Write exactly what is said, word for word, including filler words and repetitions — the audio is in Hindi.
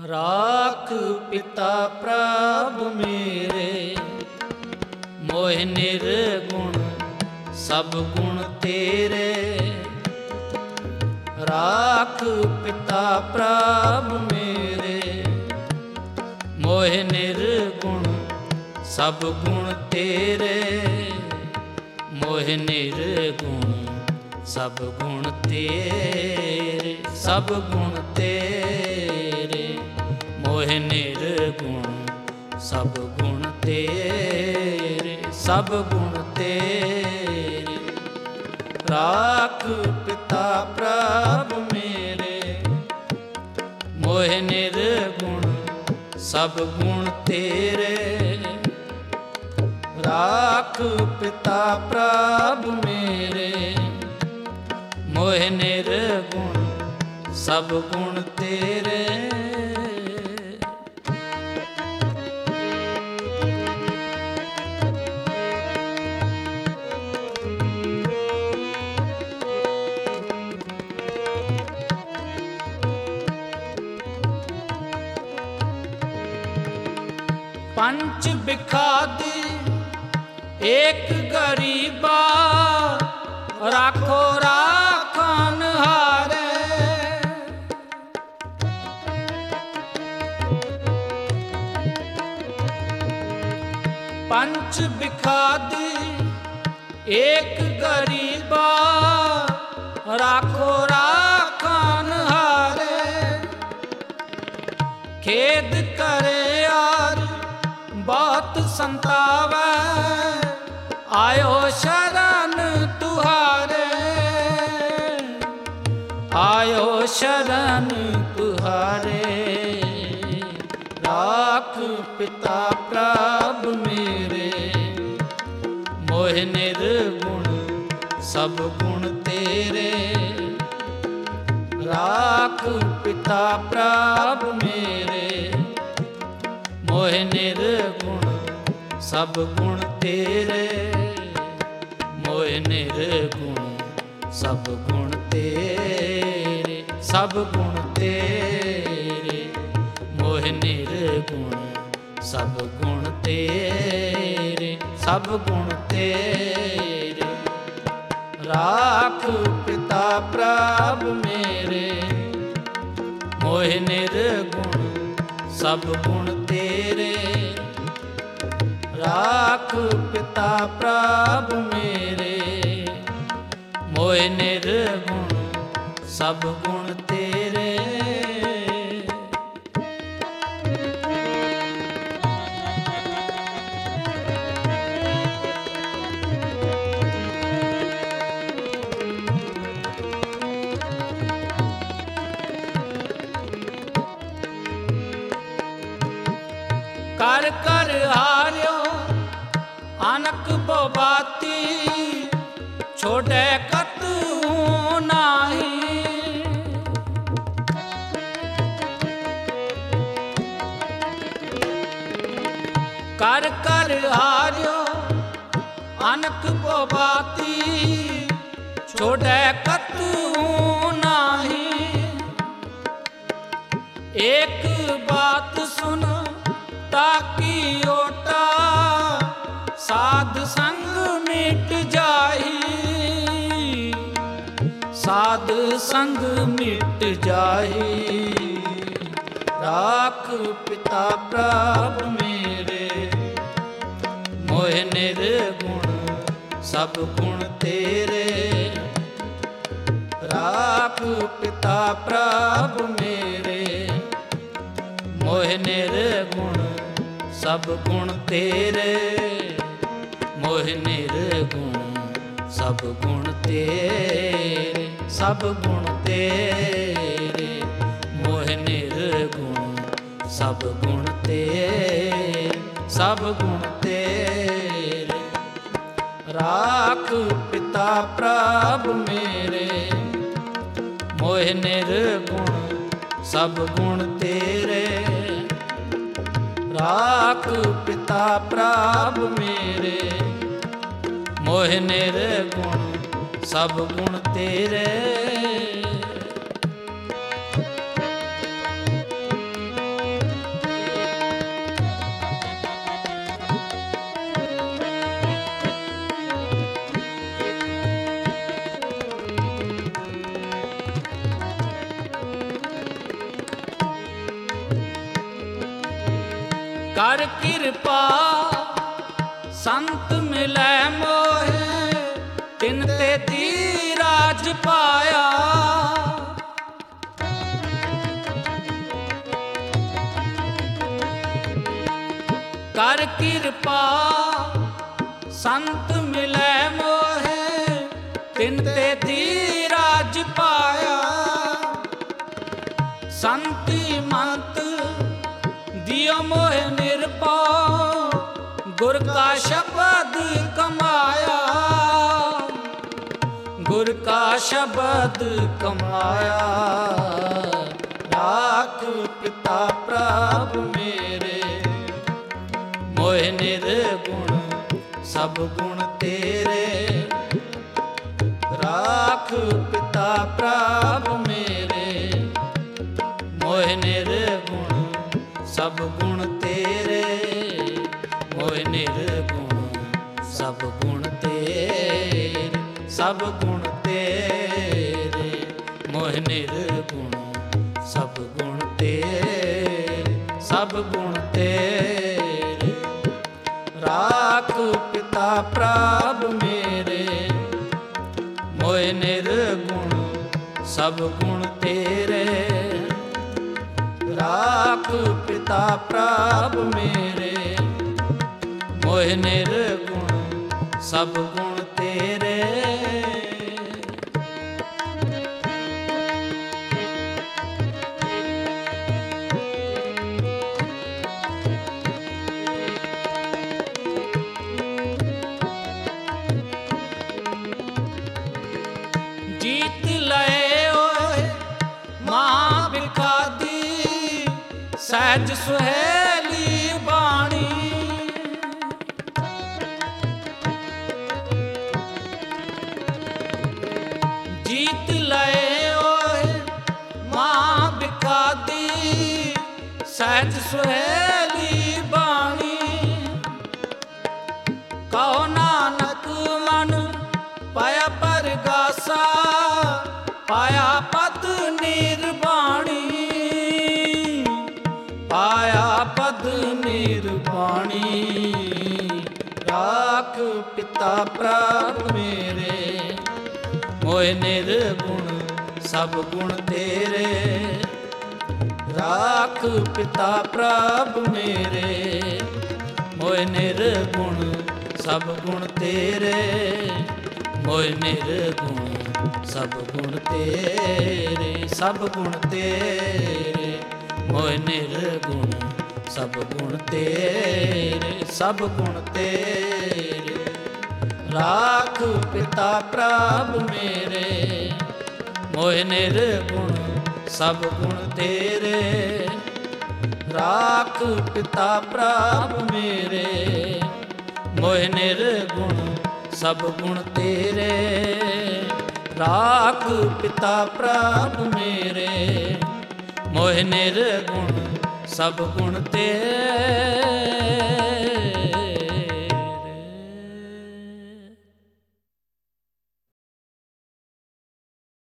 राख पिता प्रभु मेरे, मोह निर्गुण सब गुण तेरे। राख पिता प्रभु मेरे, मोह निर्गुण सब गुण तेरे। मोह निर्गुण सब गुण तेरे, सब गुण तेरे। मोह निर्गुण सब गुण तेरे, सब गुण तेरे। राख पिता प्रभु मेरे, मोह निर्गुण सब गुण तेरे। राख पिता प्रभु मेरे, मोह निर्गुण सब गुण तेरे। पंच बिखादी एक गरीबा, राखो राखन हारे। पंच बिखादी एक गरीबा, राखो राखन हारे। खेद करे यार बहुत संतावे, आयो शरण तुहारे। आयो शरण तुहारे। राख पिता प्रभु मेरे, मोह निर्गुण सब गुण तेरे। राख पिता प्रभु मेरे, मोह निर्गुण सब गुण तेरे। मोह निर्गुण सब गुण तेरे, सब गुण तेरे। मोह निर्गुण सब गुण तेरे, सब गुण तेरे। राख पिता प्रभु मेरे, मोह निर्गुण सब गुण तेरे। राख पिता प्रभु मेरे, मोह निर्गुण सब गुण तेरे। कर कर हार्यो अनक बोबाती, छोड़े कतू नाही। कर कर हार्यो अनक बोबाती, छोड़े कतू नाही। एक बात सुन ताकि ओटा, साध संग मिट जाही। साध संग मिट जाही। राख पिता प्रभु मेरे, मोह निर्गुण सब गुण तेरे। राख पिता प्रभु मेरे, मोह निर्गुण सब गुण तेरे। मोह निर्गुण सब गुण तेरे, सब गुण तेरे। मोह निर्गुण सब गुण तेरे, सब गुण तेरे। राख पिता प्रभु मेरे, मोह निर्गुण सब गुण तेरे। राख पिता प्रभु मेरे, मोह निर्गुण सब गुण तेरे। कर कृपा संत मिलै मोहे, तिन ते धीराज पाया। कर कृपा संत मिलै मोहे, तिन ते धीराज पाया। संति मंत दियो मोहे निरपौ, गुर का शब्द कमाया। गुर का शब्द कमाया। राख पिता प्रभु मेरे, मोहे निर्गुण सब गुण तेरे। राख पिता प्रभु मेरे, मोहे निर्गुण सब गुण तेरे। मोहे निर्गुण सब गुण तेरे, सब गुण तेरे। मोहे निर्गुण सब गुण तेरे, सब गुण तेरे। राख पिता प्रभु मेरे, मोहे निर्गुण सब गुण तेरे। राख पिता प्रभु मेरे, मोहे निर्गुण सब गुण तेरे। जीत लए ओए मां बिखादी, सहज सुहेली बाणी। जीत लए ओए मां बिखादी, सहज सुहेली बाणी। कहो नानक मन पाया परगासा, पाया पद निर्वाणी। पाया पद निर्वाणी। राख पिता प्रभु मेरे, मोहे निर्गुण सब गुण तेरे। राख पिता प्रभु मेरे, मोहे निर्गुण सब गुण तेरे। मोहे निर्गुण सब गुण तेरे, सब गुण तेरे। मोहे निर्गुण सब गुण तेरे, सब गुण तेरे। राख पिता प्रभु मेरे, मोहे निर्गुण सब गुण तेरे। राख पिता प्रभु मेरे, मोहे निर्गुण सब गुण तेरे। राख पिता प्रभु मेरे, मोहे निर्गुण सब गुण तेरे।